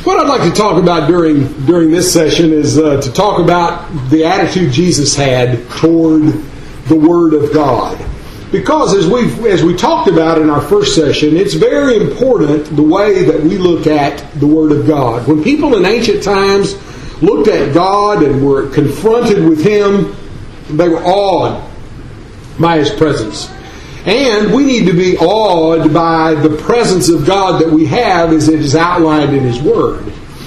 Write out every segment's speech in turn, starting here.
What I'd like to talk about during this session is to talk about the attitude Jesus had toward the Word of God. Because as we talked about in our first session, it's very important the way that we look at the Word of God. When people in ancient times looked at God and were confronted with Him, they were awed by His presence. And we need to be awed by the presence of God that we have as it is outlined in His Word.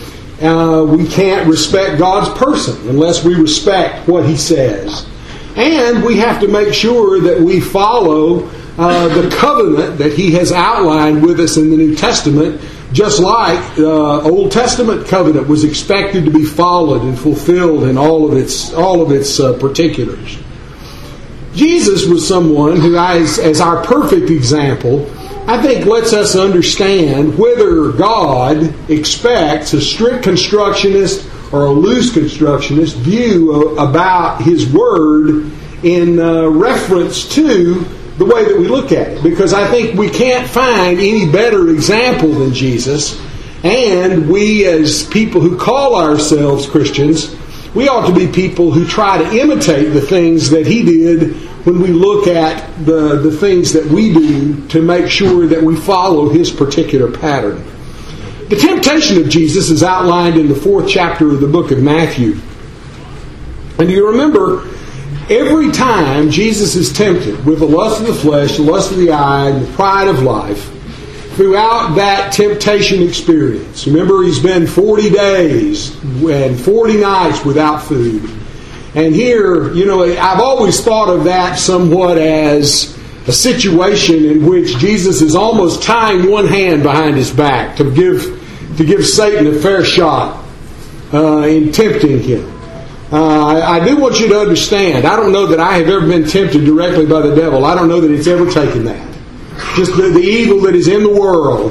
We can't respect God's person unless we respect what He says. And we have to make sure that we follow the covenant that He has outlined with us in the New Testament, just like the Old Testament covenant was expected to be followed and fulfilled in all of its particulars. Jesus was someone who, as our perfect example, I think lets us understand whether God expects a strict constructionist or a loose constructionist view about His Word in reference to the way that we look at it. Because I think we can't find any better example than Jesus. And we, as people who call ourselves Christians, we ought to be people who try to imitate the things that He did when we look at the things that we do to make sure that we follow His particular pattern. The temptation of Jesus is outlined in the 4th chapter of the book of Matthew. And you remember, every time Jesus is tempted with the lust of the flesh, the lust of the eye, and the pride of life, throughout that temptation experience, remember He's been 40 days and 40 nights without food. And here, I've always thought of that somewhat as a situation in which Jesus is almost tying one hand behind His back to give Satan a fair shot in tempting Him. I do want you to understand, I don't know that I have ever been tempted directly by the devil. I don't know that it's ever taken that. Just the evil that is in the world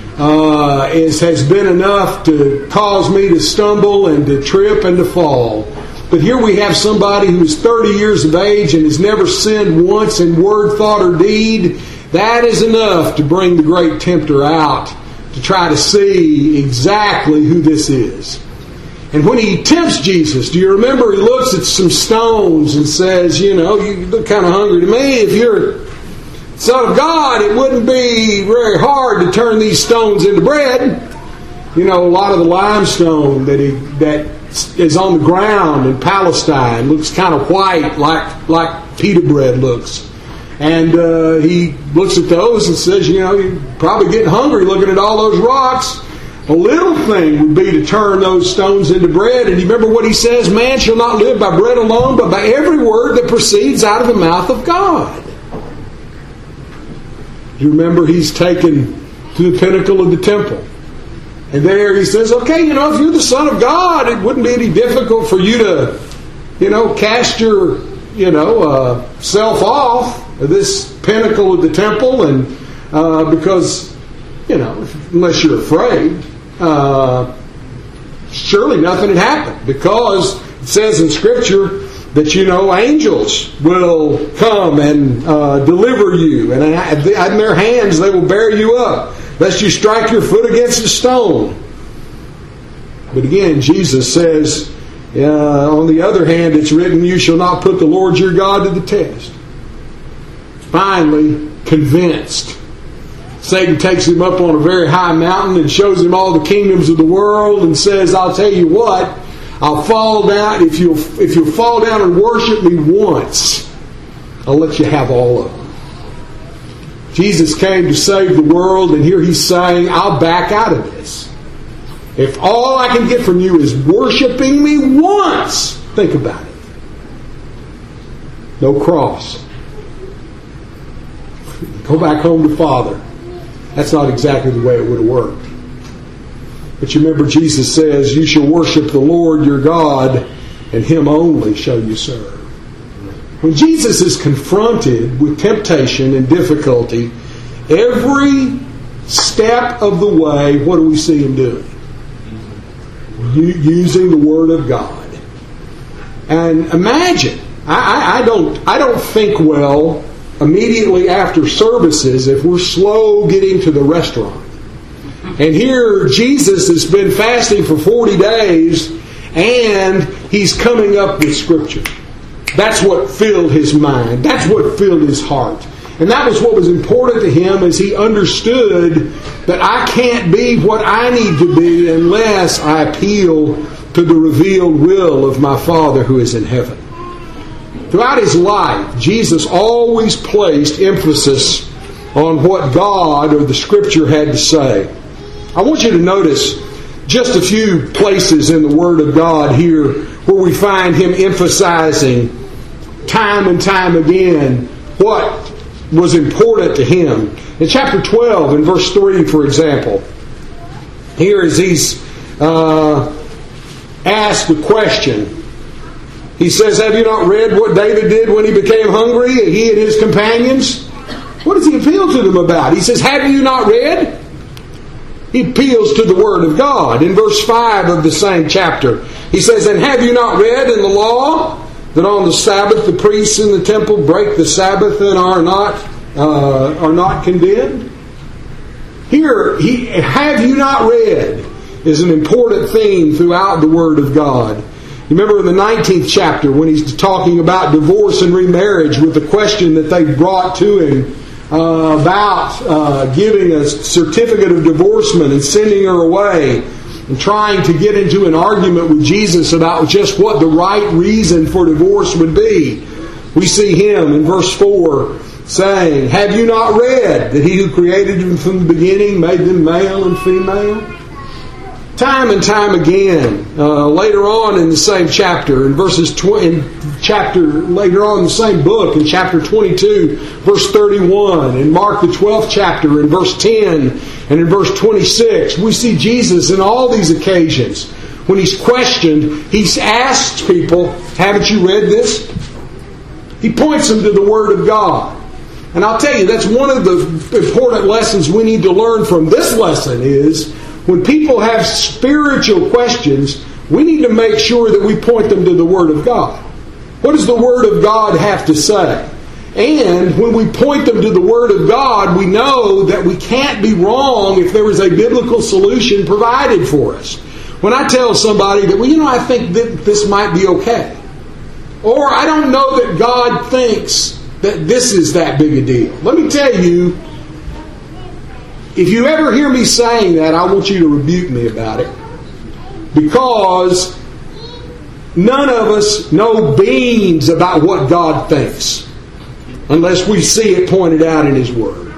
has been enough to cause me to stumble and to trip and to fall. But here we have somebody who is 30 years of age and has never sinned once in word, thought, or deed. That is enough to bring the great tempter out to try to see exactly who this is. And when he tempts Jesus, do you remember he looks at some stones and says, you look kind of hungry to me. If you're Son of God, it wouldn't be very hard to turn these stones into bread. A lot of the limestone that is on the ground in Palestine looks kind of white, like pita bread looks. And he looks at those and says, you're probably getting hungry looking at all those rocks. A little thing would be to turn those stones into bread. And you remember what he says? Man shall not live by bread alone, but by every word that proceeds out of the mouth of God. You remember he's taken to the pinnacle of the temple. And there he says, okay, if you're the Son of God, it wouldn't be any difficult for you to, cast your, self off of this pinnacle of the temple. And because, unless you're afraid, surely nothing had happened. Because it says in Scripture that, angels will come and deliver you. And in their hands they will bear you up, lest you strike your foot against a stone. But again, Jesus says, on the other hand, it's written, you shall not put the Lord your God to the test. Finally, convinced, Satan takes him up on a very high mountain and shows him all the kingdoms of the world and says, I'll tell you what, I'll fall down. If you'll fall down and worship me once, I'll let you have all of them. Jesus came to save the world, and here He's saying, I'll back out of this. If all I can get from you is worshiping me once, think about it. No cross. Go back home to Father. That's not exactly the way it would have worked. But you remember Jesus says, you shall worship the Lord your God, and Him only shall you serve. When Jesus is confronted with temptation and difficulty, every step of the way, what do we see Him doing? Using the Word of God. And imagine, I don't think well immediately after services if we're slow getting to the restaurant. And here Jesus has been fasting for 40 days, and he's coming up with Scripture. That's what filled his mind. That's what filled his heart. And that was what was important to him, as he understood that I can't be what I need to be unless I appeal to the revealed will of my Father who is in heaven. Throughout his life, Jesus always placed emphasis on what God or the Scripture had to say. I want you to notice just a few places in the Word of God here where we find him emphasizing time and time again what was important to him. In chapter 12, in verse 3, for example, here as he's asked the question, he says, have you not read what David did when he became hungry, he and his companions? What does he appeal to them about? He says, have you not read? He appeals to the Word of God. In verse 5 of the same chapter, he says, and have you not read in the law that on the Sabbath the priests in the temple break the Sabbath and are not condemned? Here, have you not read is an important theme throughout the Word of God. You remember in the 19th chapter when he's talking about divorce and remarriage with the question that they brought to him about giving a certificate of divorcement and sending her away, and trying to get into an argument with Jesus about just what the right reason for divorce would be. We see him in verse 4 saying, have you not read that he who created them from the beginning made them male and female? Time and time again, later on in the same chapter, later on in the same book, in chapter 22, verse 31, in Mark the 12th chapter, in verse 10, and in verse 26, we see Jesus in all these occasions. When he's questioned, he's asked people, haven't you read this? He points them to the Word of God. And I'll tell you, that's one of the important lessons we need to learn from this lesson is, when people have spiritual questions, we need to make sure that we point them to the Word of God. What does the Word of God have to say? And when we point them to the Word of God, we know that we can't be wrong if there is a biblical solution provided for us. When I tell somebody that, I think that this might be okay, or I don't know that God thinks that this is that big a deal. Let me tell you, if you ever hear me saying that, I want you to rebuke me about it. Because none of us know beans about what God thinks unless we see it pointed out in His Word.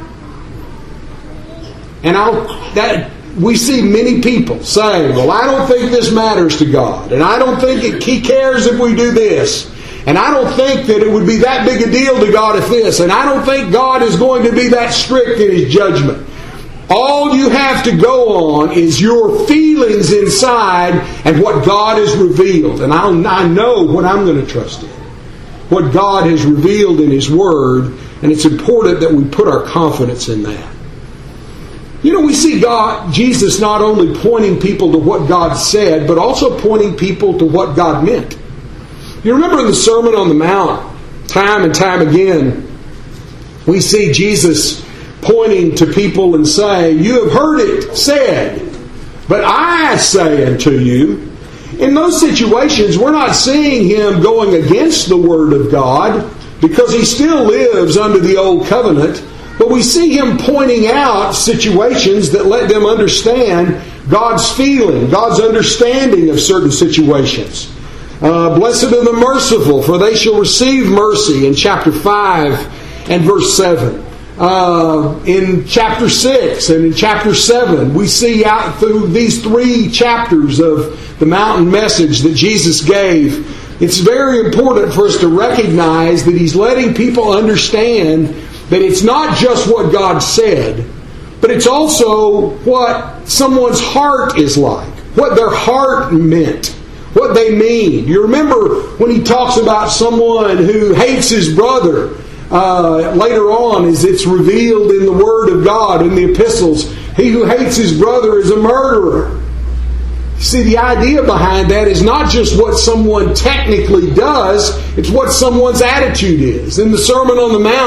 And we see many people saying, well, I don't think this matters to God. And I don't think He cares if we do this. And I don't think that it would be that big a deal to God if this. And I don't think God is going to be that strict in His judgment. All you have to go on is your feelings inside and what God has revealed. And I know what I'm going to trust in. What God has revealed in His Word. And it's important that we put our confidence in that. We see Jesus not only pointing people to what God said, but also pointing people to what God meant. You remember in the Sermon on the Mount, time and time again, we see Jesus pointing to people and saying, you have heard it said, but I say unto you. In those situations, we're not seeing Him going against the Word of God, because He still lives under the Old Covenant, but we see Him pointing out situations that let them understand God's feeling, God's understanding of certain situations. Blessed are the merciful, for they shall receive mercy, in chapter 5 and verse 7. In chapter 6 and in chapter 7, we see out through these 3 chapters of the mountain message that Jesus gave, it's very important for us to recognize that He's letting people understand that it's not just what God said, but it's also what someone's heart is like, what their heart meant, what they mean. You remember when He talks about someone who hates his brother, later on, as it's revealed in the Word of God, in the epistles, he who hates his brother is a murderer. See, the idea behind that is not just what someone technically does, it's what someone's attitude is. In the Sermon on the Mount,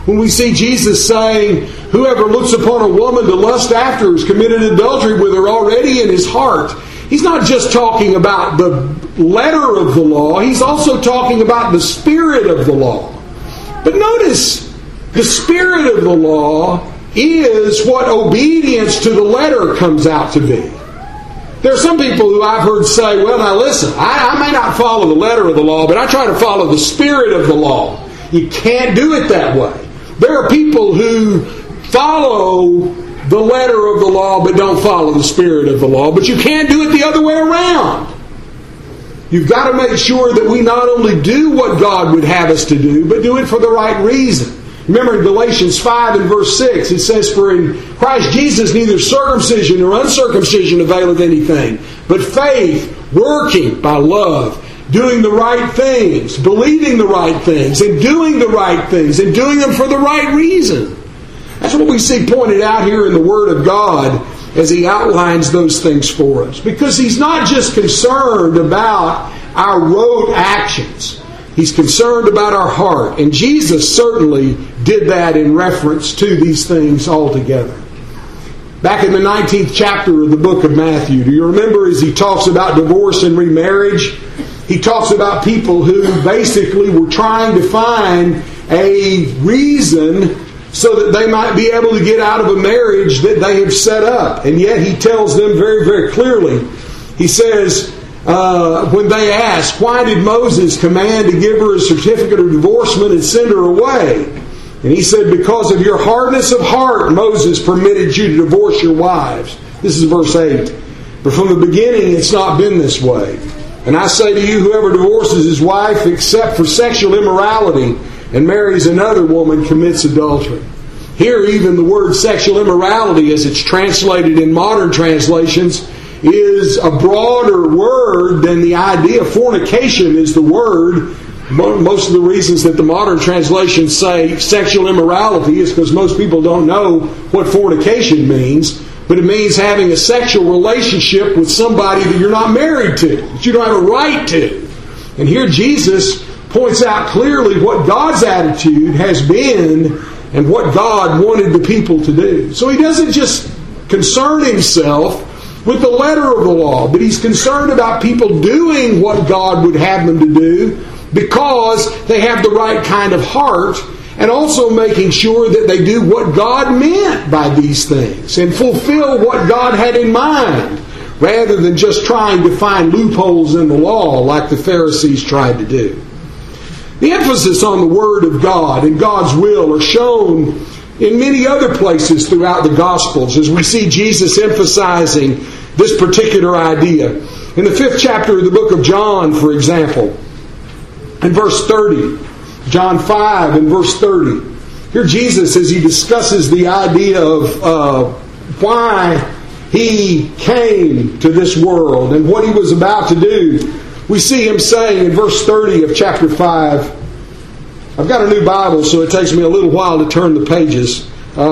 When we see Jesus saying, whoever looks upon a woman to lust after has committed adultery with her already in his heart. He's not just talking about the letter of the law, he's also talking about the spirit of the law. But notice, the spirit of the law is what obedience to the letter comes out to be. There are some people who I've heard say, well, now listen, I may not follow the letter of the law, but I try to follow the spirit of the law. You can't do it that way. There are people who follow the letter of the law but don't follow the spirit of the law, but you can't do it the other way around. You've got to make sure that we not only do what God would have us to do, but do it for the right reason. Remember in Galatians 5 and verse 6, it says, for in Christ Jesus neither circumcision nor uncircumcision availeth anything, but faith working by love, doing the right things, believing the right things, and doing the right things, and doing them for the right reason. That's what we see pointed out here in the Word of God as He outlines those things for us. Because He's not just concerned about our rote actions. He's concerned about our heart. And Jesus certainly did that in reference to these things altogether. Back in the 19th chapter of the book of Matthew, do you remember as He talks about divorce and remarriage? He talks about people who basically were trying to find a reason so that they might be able to get out of a marriage that they have set up. And yet He tells them very, very clearly, He says, when they ask, why did Moses command to give her a certificate of divorcement and send her away? And He said, because of your hardness of heart, Moses permitted you to divorce your wives. This is verse 8. But from the beginning, it's not been this way. And I say to you, whoever divorces his wife except for sexual immorality and marries another woman commits adultery. Here, even the word sexual immorality, as it's translated in modern translations, is a broader word than the idea. Fornication is the word. Most of the reasons that the modern translations say sexual immorality is because most people don't know what fornication means. But it means having a sexual relationship with somebody that you're not married to, that you don't have a right to. And here Jesus points out clearly what God's attitude has been and what God wanted the people to do. So He doesn't just concern Himself with the letter of the law, but He's concerned about people doing what God would have them to do because they have the right kind of heart, and also making sure that they do what God meant by these things and fulfill what God had in mind, rather than just trying to find loopholes in the law like the Pharisees tried to do. The emphasis on the Word of God and God's will are shown in many other places throughout the Gospels as we see Jesus emphasizing this particular idea. In the 5th chapter of the book of John, for example, in verse 30, John 5 and verse 30. Here Jesus, as He discusses the idea of why He came to this world and what He was about to do, we see Him saying in verse 30 of chapter 5, I've got a new Bible, so it takes me a little while to turn the pages.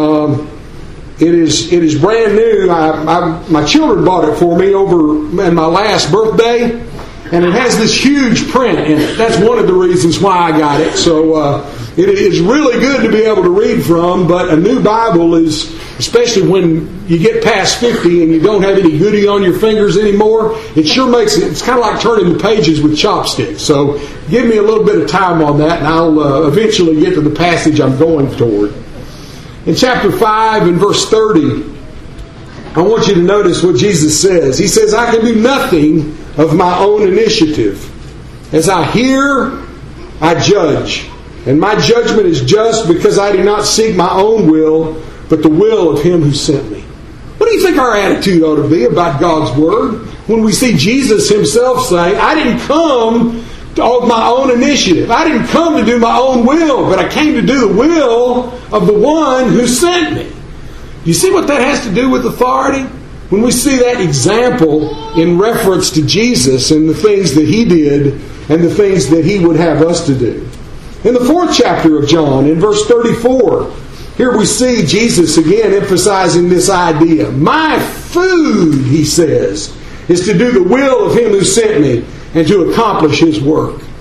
It is brand new. My children bought it for me over in my last birthday. And it has this huge print in it. That's one of the reasons why I got it. So it is really good to be able to read from, but a new Bible is, especially when you get past 50 and you don't have any goody on your fingers anymore, it sure makes it, it's kind of like turning the pages with chopsticks. So give me a little bit of time on that and I'll eventually get to the passage I'm going toward. In chapter 5 and verse 30, I want you to notice what Jesus says. He says, I can do nothing of my own initiative. As I hear, I judge. And my judgment is just because I do not seek my own will, but the will of Him who sent me. What do you think our attitude ought to be about God's Word when we see Jesus Himself say, I didn't come of my own initiative. I didn't come to do my own will, but I came to do the will of the one who sent me. You see what that has to do with authority? When we see that example in reference to Jesus and the things that He did and the things that He would have us to do. In the 4th chapter of John, in verse 34, here we see Jesus again emphasizing this idea. My food, He says, is to do the will of Him who sent me and to accomplish His work.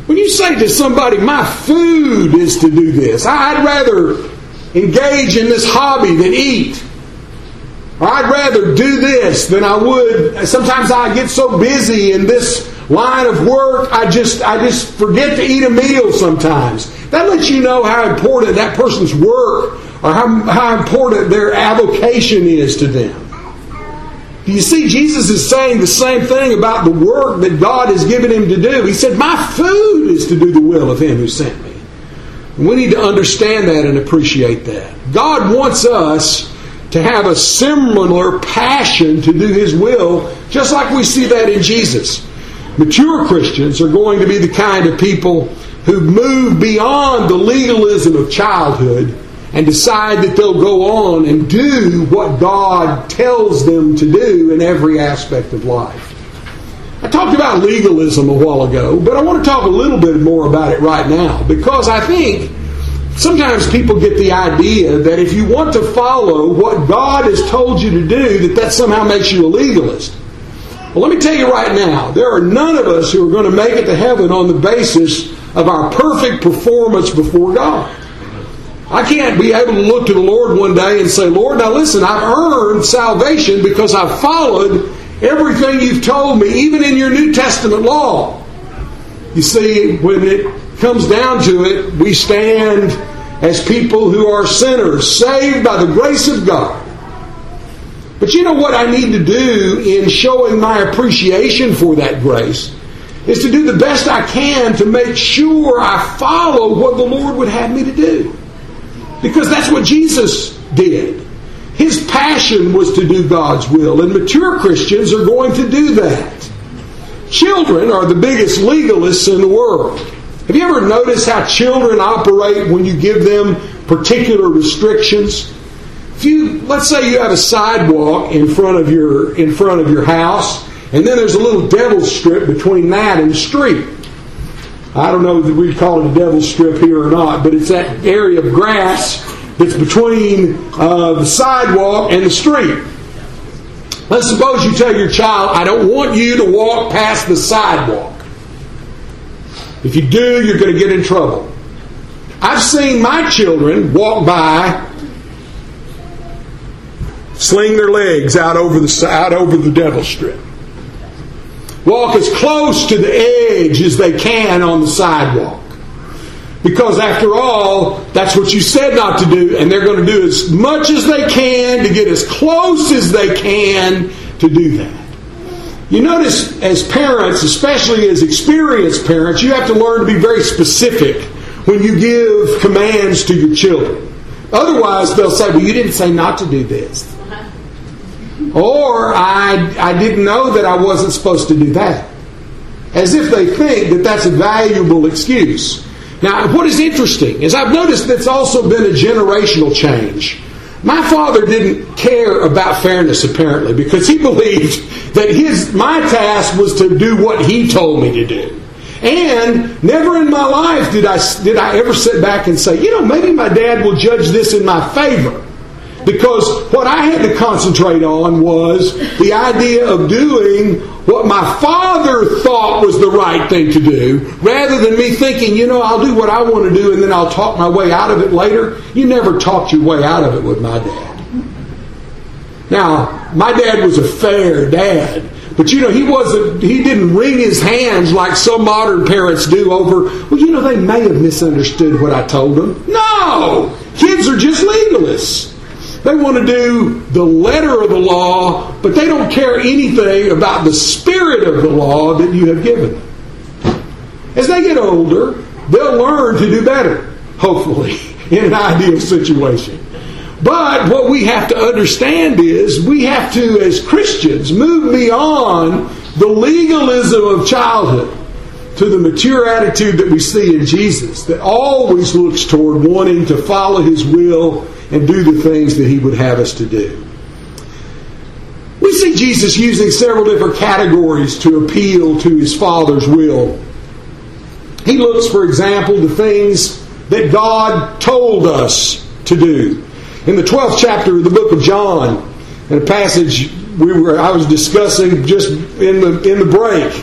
When you say to somebody, my food is to do this, I'd rather engage in this hobby than eat. Or I'd rather do this than I would. Sometimes I get so busy in this line of work, I just forget to eat a meal sometimes. That lets you know how important that person's work or how important their avocation is to them. Do you see, Jesus is saying the same thing about the work that God has given him to do. He said, my food is to do the will of him who sent me. And we need to understand that and appreciate that. God wants us to have a similar passion to do his will, just like we see that in Jesus. Mature Christians are going to be the kind of people who move beyond the legalism of childhood and decide that they'll go on and do what God tells them to do in every aspect of life. I talked about legalism a while ago, but I want to talk a little bit more about it right now, because I think sometimes people get the idea that if you want to follow what God has told you to do, that somehow makes you a legalist. Well, let me tell you right now, there are none of us who are going to make it to heaven on the basis of our perfect performance before God. I can't be able to look to the Lord one day and say, Lord, now listen, I've earned salvation because I've followed everything you've told me, even in your New Testament law. You see, when it comes down to it, we stand as people who are sinners, saved by the grace of God. But you know what I need to do in showing my appreciation for that grace is to do the best I can to make sure I follow what the Lord would have me to do. Because that's what Jesus did. His passion was to do God's will, and mature Christians are going to do that. Children are the biggest legalists in the world. Have you ever noticed how children operate when you give them particular restrictions? Let's say you have a sidewalk in front of your house, and then there's a little devil's strip between that and the street. I don't know if we'd call it a devil's strip here or not, but it's that area of grass that's between the sidewalk and the street. Let's suppose you tell your child, I don't want you to walk past the sidewalk. If you do, you're going to get in trouble. I've seen my children walk by, sling their legs out over the devil's strip. Walk as close to the edge as they can on the sidewalk. Because after all, that's what you said not to do, and they're going to do as much as they can to get as close as they can to do that. You notice as parents, especially as experienced parents, you have to learn to be very specific when you give commands to your children. Otherwise, they'll say, well, you didn't say not to do this. Or, I didn't know that I wasn't supposed to do that. As if they think that that's a valuable excuse. Now, what is interesting is I've noticed that's also been a generational change. My father didn't care about fairness, apparently, because he believed that my task was to do what he told me to do. And never in my life did I ever sit back and say, maybe my dad will judge this in my favor. Because what I had to concentrate on was the idea of doing what my father thought was the right thing to do, rather than me thinking, I'll do what I want to do and then I'll talk my way out of it later. You never talked your way out of it with my dad. Now, my dad was a fair dad, but he didn't wring his hands like some modern parents do over, they may have misunderstood what I told them. No! Kids are just legalists. They want to do the letter of the law, but they don't care anything about the spirit of the law that you have given them. As they get older, they'll learn to do better, hopefully, in an ideal situation. But what we have to understand is we have to, as Christians, move beyond the legalism of childhood to the mature attitude that we see in Jesus, that always looks toward wanting to follow His will and do the things that He would have us to do. We see Jesus using several different categories to appeal to His Father's will. He looks, for example, to things that God told us to do. In the 12th chapter of the book of John, in a passage I was discussing just in the break,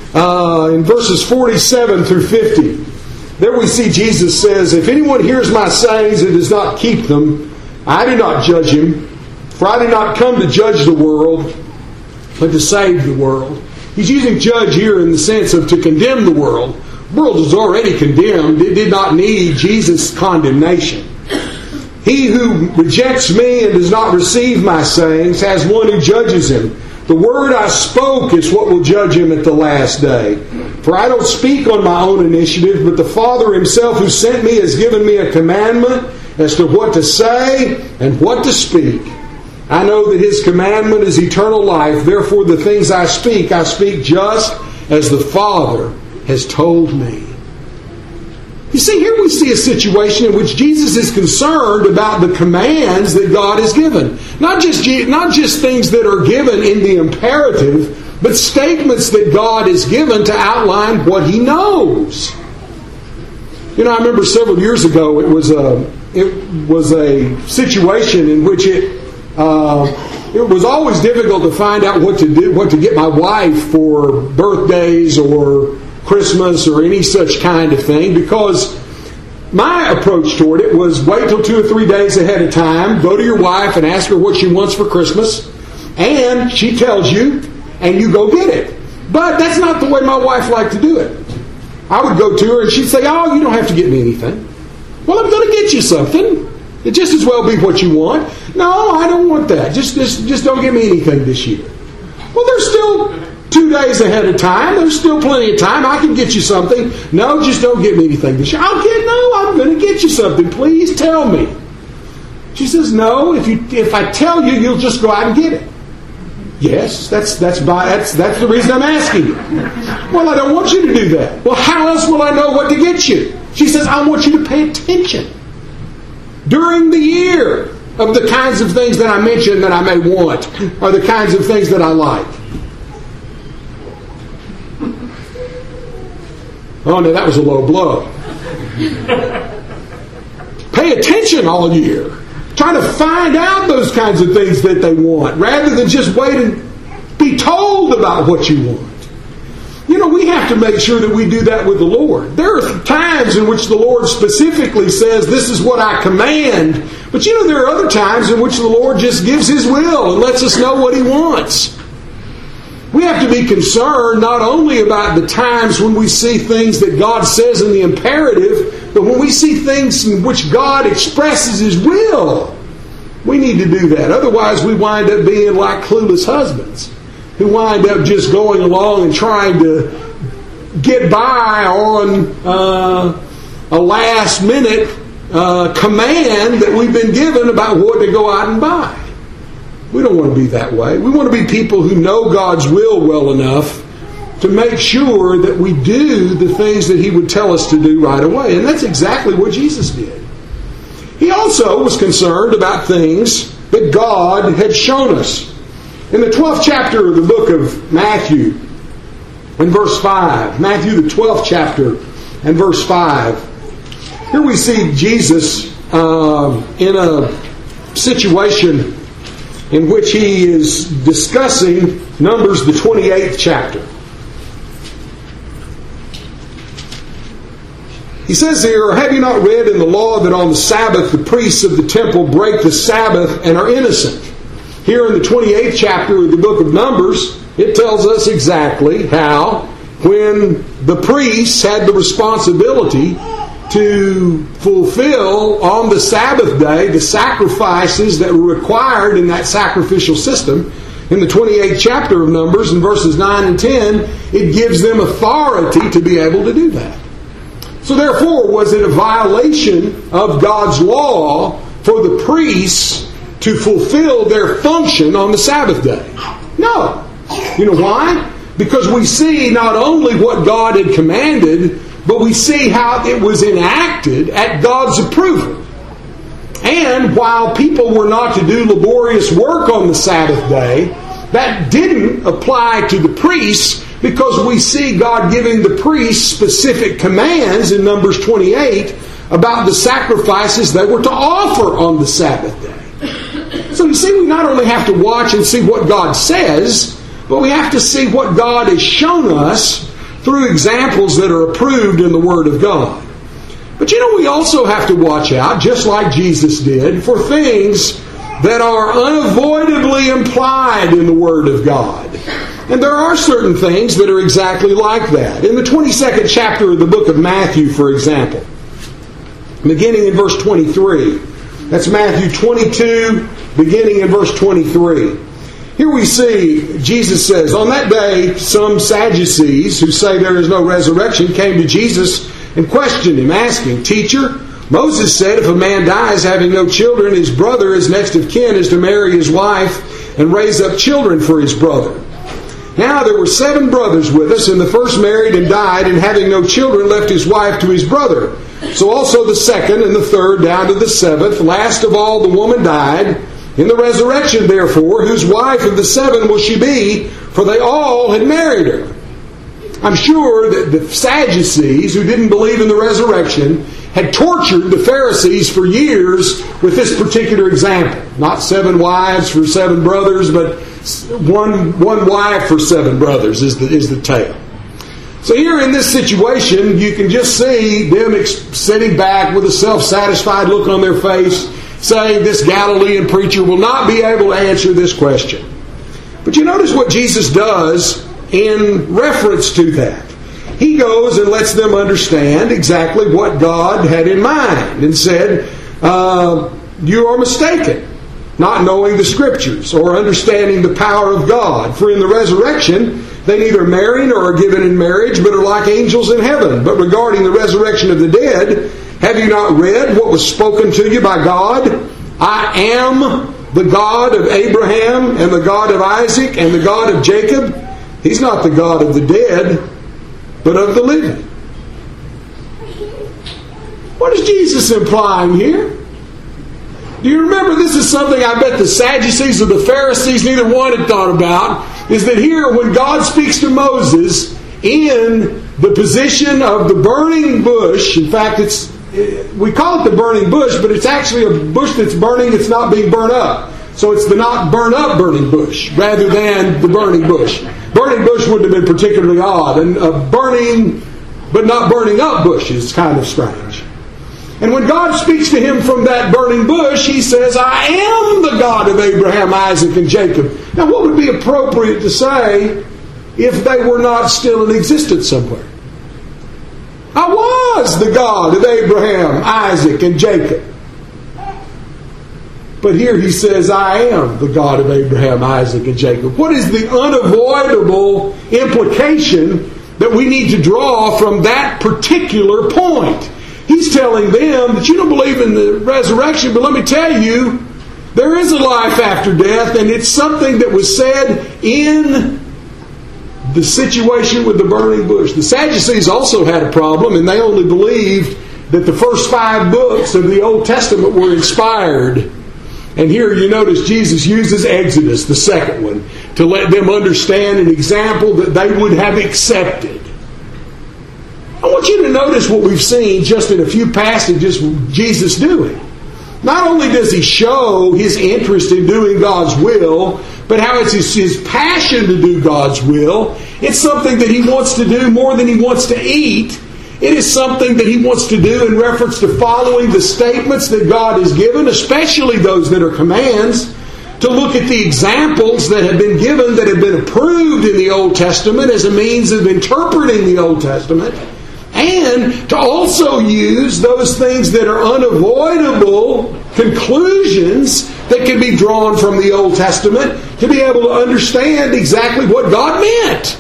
in verses 47 through 50. There we see Jesus says, "If anyone hears my sayings and does not keep them, I do not judge him. For I did not come to judge the world, but to save the world." He's using judge here in the sense of to condemn the world. The world is already condemned. It did not need Jesus' condemnation. "He who rejects me and does not receive my sayings has one who judges him. The word I spoke is what will judge him at the last day. For I don't speak on my own initiative, but the Father himself who sent me has given me a commandment as to what to say and what to speak. I know that his commandment is eternal life. Therefore the things I speak just as the Father has told me." You see, here we see a situation in which Jesus is concerned about the commands that God has given. Not just things that are given in the imperative, but statements that God has given to outline what He knows. You know, I remember several years ago, it was a situation in which it was always difficult to find out what to get my wife for birthdays or Christmas or any such kind of thing, because my approach toward it was wait till 2 or 3 days ahead of time, go to your wife and ask her what she wants for Christmas, and she tells you, and you go get it. But that's not the way my wife liked to do it. I would go to her and she'd say, "Oh, you don't have to get me anything." "Well, I'm going to get you something. It just as well be what you want." "No, I don't want that. Just don't get me anything this year." "Well, there's still 2 days ahead of time. There's still plenty of time. I can get you something." "No, just don't get me anything this year." I'm going to get you something. Please tell me." She says, "No, if I tell you, you'll just go out and get it." "Yes, that's the reason I'm asking you." "Well, I don't want you to do that." "Well, how else will I know what to get you?" She says, "I want you to pay attention during the year of the kinds of things that I mentioned that I may want, or the kinds of things that I like." Oh, no, that was a low blow. Pay attention all year. Try to find out those kinds of things that they want, rather than just wait and be told about what you want. You know, we have to make sure that we do that with the Lord. There are times in which the Lord specifically says, "This is what I command." But you know, there are other times in which the Lord just gives His will and lets us know what He wants. We have to be concerned not only about the times when we see things that God says in the imperative, but when we see things in which God expresses His will. We need to do that. Otherwise, we wind up being like clueless husbands who wind up just going along and trying to get by on a last-minute command that we've been given about what to go out and buy. We don't want to be that way. We want to be people who know God's will well enough to make sure that we do the things that He would tell us to do right away. And that's exactly what Jesus did. He also was concerned about things that God had shown us. In the 12th chapter of the book of Matthew, in verse 5, Matthew the 12th chapter and verse 5, here we see Jesus in a situation in which He is discussing Numbers the 28th chapter. He says here, "Have you not read in the law that on the Sabbath the priests of the temple break the Sabbath and are innocent?" Here in the 28th chapter of the book of Numbers, it tells us exactly how, when the priests had the responsibility to fulfill on the Sabbath day the sacrifices that were required in that sacrificial system, in the 28th chapter of Numbers, in verses 9 and 10, it gives them authority to be able to do that. So therefore, was it a violation of God's law for the priests to fulfill their function on the Sabbath day? No. You know why? Because we see not only what God had commanded, but we see how it was enacted at God's approval. And while people were not to do laborious work on the Sabbath day, that didn't apply to the priests, because we see God giving the priests specific commands in Numbers 28 about the sacrifices they were to offer on the Sabbath day. So you see, we not only have to watch and see what God says, but we have to see what God has shown us through examples that are approved in the Word of God. But we also have to watch out, just like Jesus did, for things that are unavoidably implied in the Word of God. And there are certain things that are exactly like that. In the 22nd chapter of the book of Matthew, for example, beginning in verse 23. That's Matthew 22, beginning in verse 23. Here we see, Jesus says, "On that day, some Sadducees, who say there is no resurrection, came to Jesus and questioned him, asking, 'Teacher, Moses said if a man dies having no children, his brother, his next of kin, is to marry his wife and raise up children for his brother. Now there were 7 brothers with us, and the first married and died, and having no children left his wife to his brother. So also the second and the third down to the 7th. Last of all the woman died. In the resurrection, therefore, whose wife of the 7 will she be? For they all had married her.'" I'm sure that the Sadducees, who didn't believe in the resurrection, had tortured the Pharisees for years with this particular example. Not 7 wives for 7 brothers, but one wife for 7 brothers is the tale. So here in this situation, you can just see them sitting back with a self-satisfied look on their face, saying this Galilean preacher will not be able to answer this question. But you notice what Jesus does in reference to that. He goes and lets them understand exactly what God had in mind and said, "You are mistaken, not knowing the Scriptures or understanding the power of God. For in the resurrection, they neither marry nor are given in marriage, but are like angels in heaven. But regarding the resurrection of the dead, have you not read what was spoken to you by God? I am the God of Abraham and the God of Isaac and the God of Jacob." He's not the God of the dead, but of the living. What is Jesus implying here? Do you remember, this is something I bet the Sadducees or the Pharisees, neither one had thought about, is that here when God speaks to Moses in the position of the burning bush, in fact we call it the burning bush, but it's actually a bush that's burning, it's not being burnt up. So it's the not burn up burning bush rather than the burning bush. Burning bush wouldn't have been particularly odd, and a burning but not burning up bush is kind of strange. And when God speaks to him from that burning bush, he says, "I am the God of Abraham, Isaac, and Jacob." Now what would be appropriate to say if they were not still in existence somewhere? "I was the God of Abraham, Isaac, and Jacob." But here he says, "I am the God of Abraham, Isaac, and Jacob." What is the unavoidable implication that we need to draw from that particular point? He's telling them that you don't believe in the resurrection, but let me tell you, there is a life after death, and it's something that was said in the situation with the burning bush. The Sadducees also had a problem, and they only believed that the first 5 books of the Old Testament were inspired. And here you notice Jesus uses Exodus, the second one, to let them understand an example that they would have accepted. I want you to notice what we've seen just in a few passages Jesus doing. Not only does he show his interest in doing God's will, but how it's his passion to do God's will. It's something that he wants to do more than he wants to eat. It is something that he wants to do in reference to following the statements that God has given, especially those that are commands, to look at the examples that have been given, that have been approved in the Old Testament as a means of interpreting the Old Testament, and to also use those things that are unavoidable conclusions that can be drawn from the Old Testament to be able to understand exactly what God meant.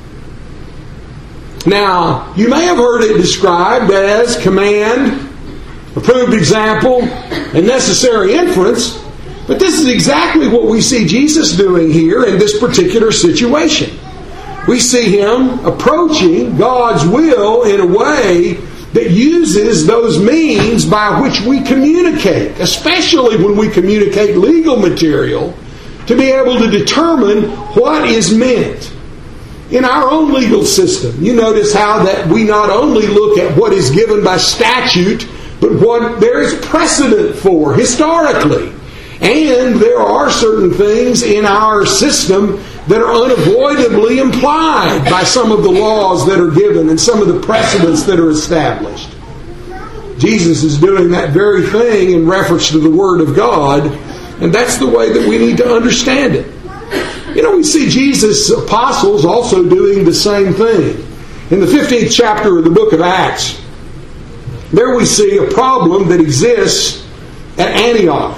Now, you may have heard it described as command, approved example, and necessary inference, but this is exactly what we see Jesus doing here in this particular situation. We see him approaching God's will in a way that uses those means by which we communicate, especially when we communicate legal material, to be able to determine what is meant. In our own legal system, you notice how that we not only look at what is given by statute, but what there is precedent for historically. And there are certain things in our system that are unavoidably implied by some of the laws that are given and some of the precedents that are established. Jesus is doing that very thing in reference to the Word of God, and that's the way that we need to understand it. You know, we see Jesus' apostles also doing the same thing. In the 15th chapter of the book of Acts, there we see a problem that exists at Antioch.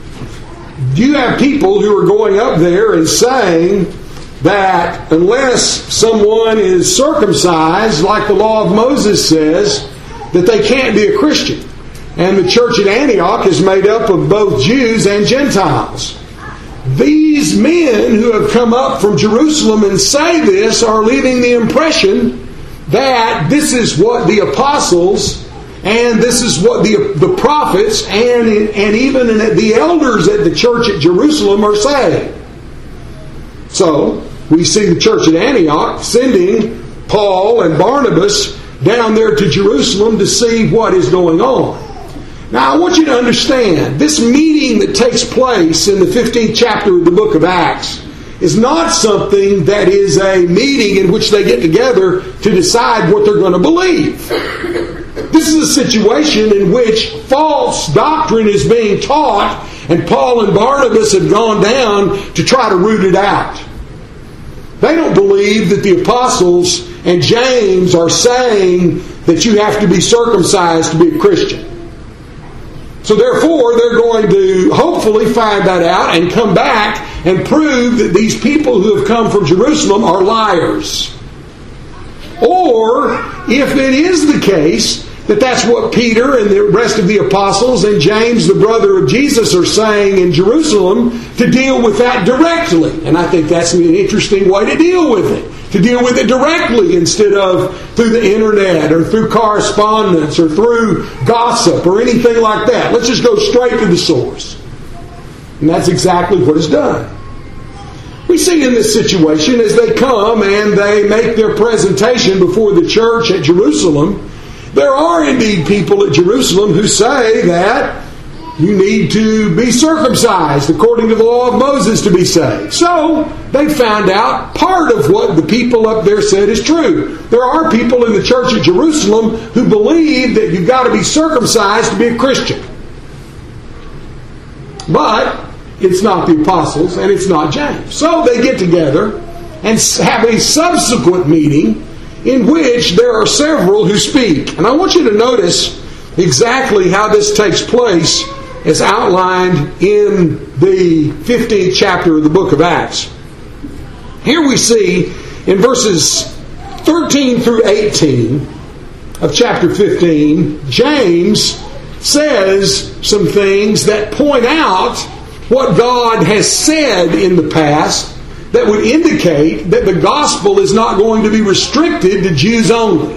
You have people who are going up there and saying that unless someone is circumcised, like the law of Moses says, that they can't be a Christian. And the church at Antioch is made up of both Jews and Gentiles. These men who have come up from Jerusalem and say this are leaving the impression that this is what the apostles and this is what the prophets and even the elders at the church at Jerusalem are saying. So, we see the church at Antioch sending Paul and Barnabas down there to Jerusalem to see what is going on. Now, I want you to understand, this meeting that takes place in the 15th chapter of the book of Acts is not something that is a meeting in which they get together to decide what they're going to believe. This is a situation in which false doctrine is being taught, and Paul and Barnabas have gone down to try to root it out. They don't believe that the apostles and James are saying that you have to be circumcised to be a Christian. So therefore, they're going to hopefully find that out and come back and prove that these people who have come from Jerusalem are liars. Or, if it is the case that that's what Peter and the rest of the apostles and James, the brother of Jesus, are saying in Jerusalem, to deal with that directly. And I think that's an interesting way to deal with it. To deal with it directly instead of through the internet or through correspondence or through gossip or anything like that. Let's just go straight to the source. And that's exactly what is done. We see in this situation as they come and they make their presentation before the church at Jerusalem, there are indeed people at Jerusalem who say that you need to be circumcised according to the law of Moses to be saved. So, they found out part of what the people up there said is true. There are people in the church at Jerusalem who believe that you've got to be circumcised to be a Christian. But it's not the apostles and it's not James. So they get together and have a subsequent meeting in which there are several who speak. And I want you to notice exactly how this takes place as outlined in the 15th chapter of the book of Acts. Here we see in verses 13 through 18 of chapter 15, James says some things that point out what God has said in the past that would indicate that the gospel is not going to be restricted to Jews only.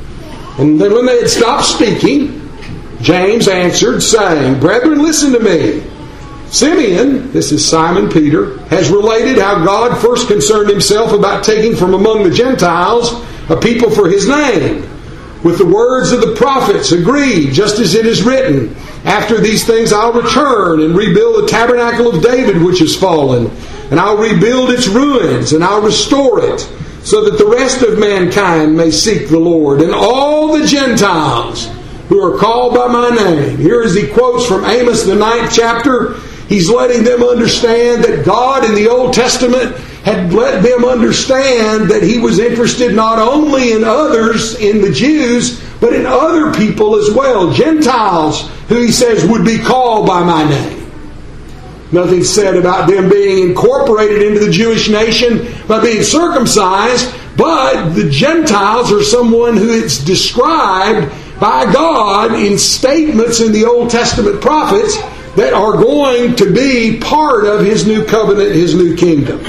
And then when they had stopped speaking, James answered, saying, "Brethren, listen to me. Simeon," this is Simon Peter, "has related how God first concerned himself about taking from among the Gentiles a people for his name. With the words of the prophets agreed, just as it is written, after these things I'll return and rebuild the tabernacle of David which is fallen, and I'll rebuild its ruins, and I'll restore it, so that the rest of mankind may seek the Lord, and all the Gentiles who are called by my name." Here as he quotes from Amos, the 9th chapter, he's letting them understand that God in the Old Testament had let them understand that he was interested not only in others, in the Jews, but in other people as well, Gentiles, who he says would be called by my name. Nothing said about them being incorporated into the Jewish nation by being circumcised, but the Gentiles are someone who it's described by God in statements in the Old Testament prophets that are going to be part of his new covenant, his new kingdom.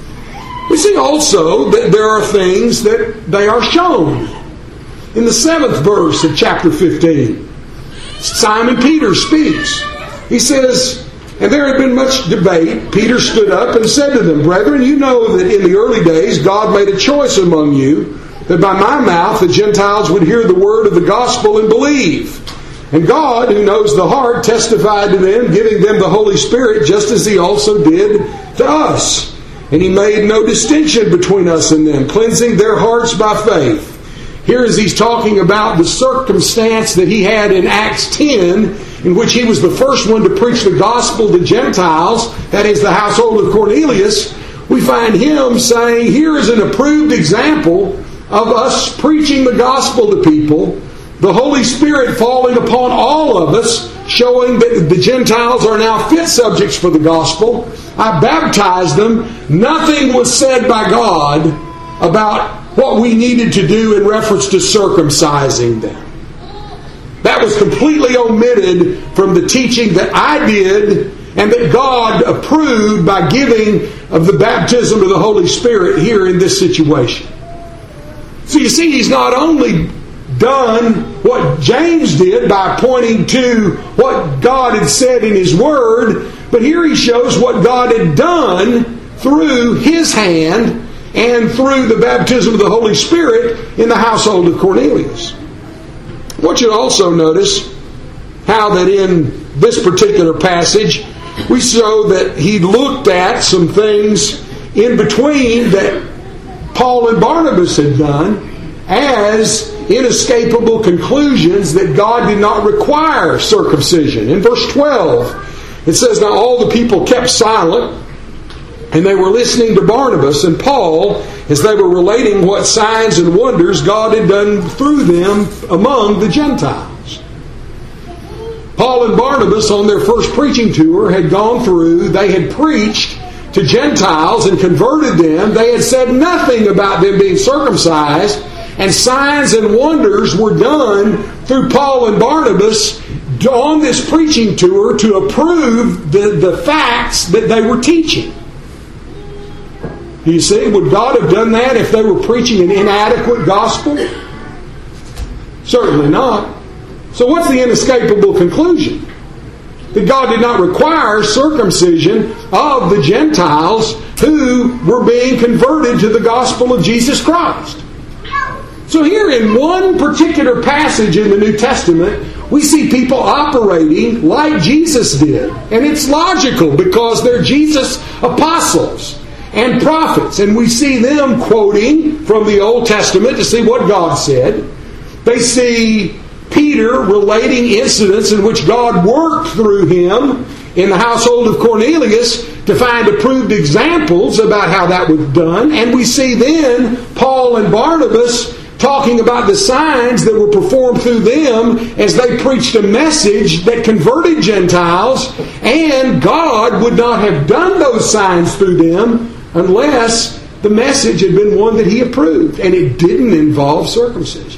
We see also that there are things that they are shown. In the 7th verse of chapter 15, Simon Peter speaks. He says, "And there had been much debate. Peter stood up and said to them, 'Brethren, you know that in the early days God made a choice among you, that by my mouth the Gentiles would hear the word of the gospel and believe. And God, who knows the heart, testified to them, giving them the Holy Spirit, just as he also did to us. And He made no distinction between us and them, cleansing their hearts by faith. Here as He's talking about the circumstance that He had in Acts 10, in which He was the first one to preach the gospel to Gentiles, that is the household of Cornelius, we find Him saying, here is an approved example of us preaching the gospel to people, the Holy Spirit falling upon all of us, showing that the Gentiles are now fit subjects for the gospel. I baptized them. Nothing was said by God about what we needed to do in reference to circumcising them. That was completely omitted from the teaching that I did and that God approved by giving of the baptism of the Holy Spirit here in this situation. So you see, He's not only done what James did by pointing to what God had said in His Word, but here He shows what God had done through His hand and through the baptism of the Holy Spirit in the household of Cornelius. I want you to also notice how that in this particular passage we show that He looked at some things in between that Paul and Barnabas had done as inescapable conclusions that God did not require circumcision. In verse 12 it says, now all the people kept silent, and they were listening to Barnabas and Paul as they were relating what signs and wonders God had done through them among the Gentiles. Paul and Barnabas on their first preaching tour had gone through, they had preached to Gentiles and converted them. They had said nothing about them being circumcised, and signs and wonders were done through Paul and Barnabas on this preaching tour to approve the facts that they were teaching. You see, would God have done that if they were preaching an inadequate gospel? Certainly not. So what's the inescapable conclusion? That God did not require circumcision of the Gentiles who were being converted to the gospel of Jesus Christ. So here in one particular passage in the New Testament, we see people operating like Jesus did. And it's logical because they're Jesus' apostles and prophets. And we see them quoting from the Old Testament to see what God said. They see Peter relating incidents in which God worked through him in the household of Cornelius to find approved examples about how that was done. And we see then Paul and Barnabas talking about the signs that were performed through them as they preached a message that converted Gentiles, and God would not have done those signs through them unless the message had been one that He approved, and it didn't involve circumcision.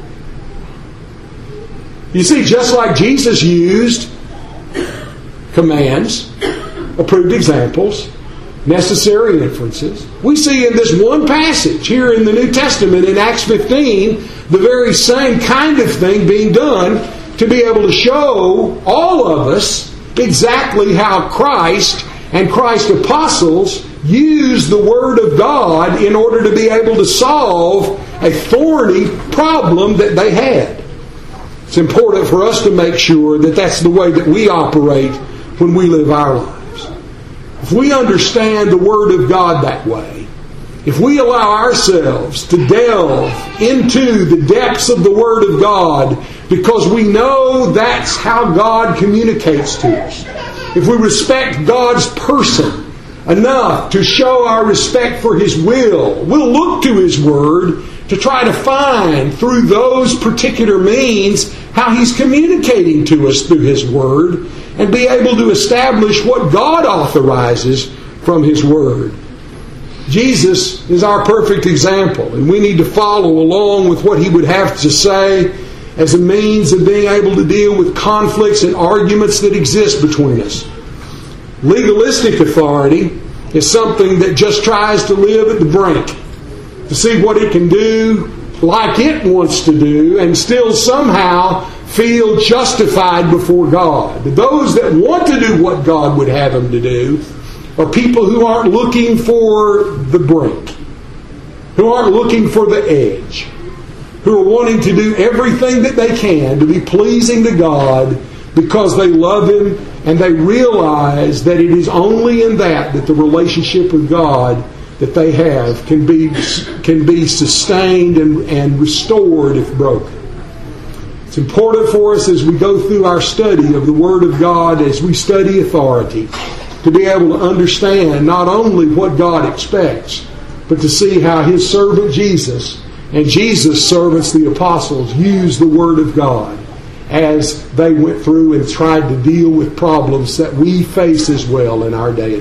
You see, just like Jesus used commands, approved examples, necessary inferences, we see in this one passage here in the New Testament in Acts 15 the very same kind of thing being done to be able to show all of us exactly how Christ and Christ's apostles used the Word of God in order to be able to solve a thorny problem that they had. It's important for us to make sure that that's the way that we operate when we live our lives. If we understand the Word of God that way, if we allow ourselves to delve into the depths of the Word of God because we know that's how God communicates to us, if we respect God's person enough to show our respect for His will, we'll look to His Word to try to find through those particular means how He's communicating to us through His Word and be able to establish what God authorizes from His Word. Jesus is our perfect example, and we need to follow along with what He would have to say as a means of being able to deal with conflicts and arguments that exist between us. Legalistic authority is something that just tries to live at the brink, to see what it can do like it wants to do and still somehow feel justified before God. Those that want to do what God would have them to do are people who aren't looking for the brink, who aren't looking for the edge, who are wanting to do everything that they can to be pleasing to God because they love Him And they realize that it is only in that the relationship with God that they have can be sustained and restored if broken. It's important for us as we go through our study of the Word of God, as we study authority, to be able to understand not only what God expects, but to see how His servant Jesus and Jesus' servants, the apostles, used the Word of God as they went through and tried to deal with problems that we face as well in our day and